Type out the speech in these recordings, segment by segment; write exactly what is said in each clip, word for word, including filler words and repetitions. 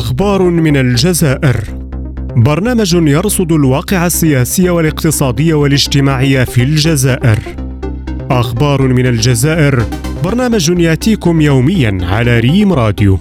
أخبار من الجزائر. برنامج يرصد الواقع السياسي والاقتصادي والاجتماعي في الجزائر. أخبار من الجزائر، برنامج يأتيكم يومياً على ريم راديو.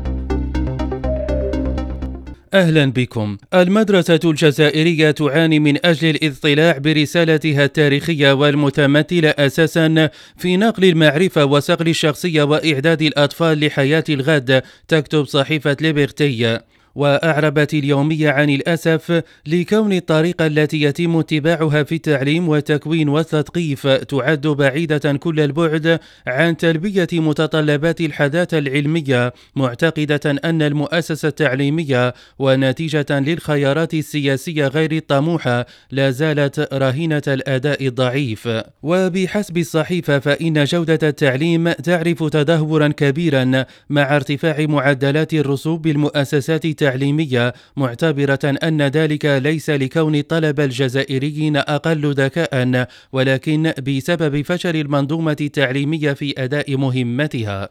أهلا بكم. المدرسة الجزائرية تعاني من أجل الاطلاع برسالتها التاريخية والمتمثلة أساسا في نقل المعرفة وصقل الشخصية وإعداد الأطفال لحياة الغد، تكتب صحيفة ليبرتي. وأعربت اليومية عن الأسف لكون الطريقة التي يتم اتباعها في التعليم والتكوين والتثقيف تعد بعيدة كل البعد عن تلبية متطلبات الحداثة العلمية، معتقدة أن المؤسسة التعليمية ونتيجة للخيارات السياسية غير الطموحة لا زالت رهينة الأداء الضعيف. وبحسب الصحيفة فإن جودة التعليم تعرف تدهورا كبيرا مع ارتفاع معدلات الرسوب بالمؤسسات التعليمية، معتبرة أن ذلك ليس لكون الطلبة الجزائريين أقل ذكاء، ولكن بسبب فشل المنظومة التعليمية في أداء مهمتها.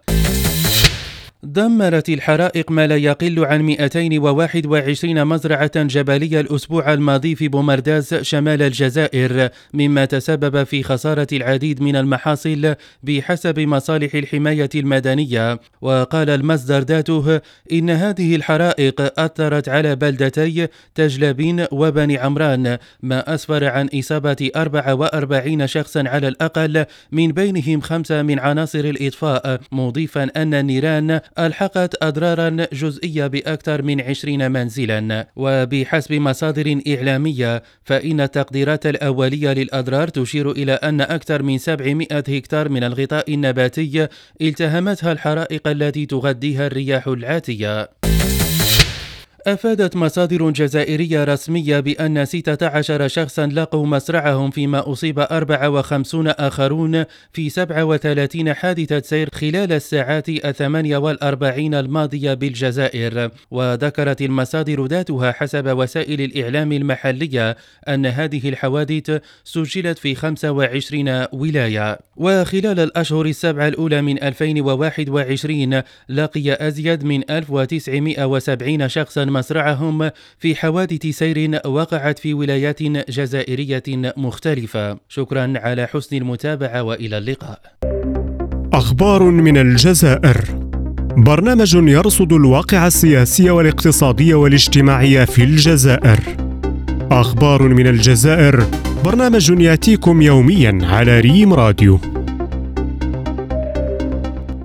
دمرت الحرائق ما لا يقل عن مئتين وواحد وعشرين مزرعة جبلية الأسبوع الماضي في بومرداس شمال الجزائر، مما تسبب في خسارة العديد من المحاصيل بحسب مصالح الحماية المدنية. وقال المصدر ذاته إن هذه الحرائق أثرت على بلدتي تجلبين وبني عمران، ما أسفر عن إصابة أربعة وأربعين شخصا على الأقل، من بينهم خمسة من عناصر الإطفاء، مضيفا أن النيران ألحقت أضرارا جزئية بأكثر من عشرين منزلا. وبحسب مصادر إعلامية فإن التقديرات الأولية للأضرار تشير إلى أن أكثر من سبعمائة هكتار من الغطاء النباتي التهمتها الحرائق التي تغذيها الرياح العاتية. أفادت مصادر جزائرية رسمية بأن ستة عشر شخصا لقوا مصرعهم، فيما أصيب أربعة وخمسين آخرون في سبعة وثلاثين حادثة سير خلال الساعات الثمانية والأربعين الماضية بالجزائر. وذكرت المصادر ذاتها حسب وسائل الإعلام المحلية أن هذه الحوادث سجلت في خمسة وعشرين ولاية. وخلال الأشهر السبعة الأولى من ألفين وواحد وعشرين لقي أزيد من ألف وتسعمائة وسبعين شخصا مصرعهم في حوادث سير وقعت في ولايات جزائرية مختلفة. شكرا على حسن المتابعة وإلى اللقاء. أخبار من الجزائر، برنامج يرصد الواقع السياسي والاقتصادي والاجتماعي في الجزائر. أخبار من الجزائر، برنامج يأتيكم يوميا على ريم راديو.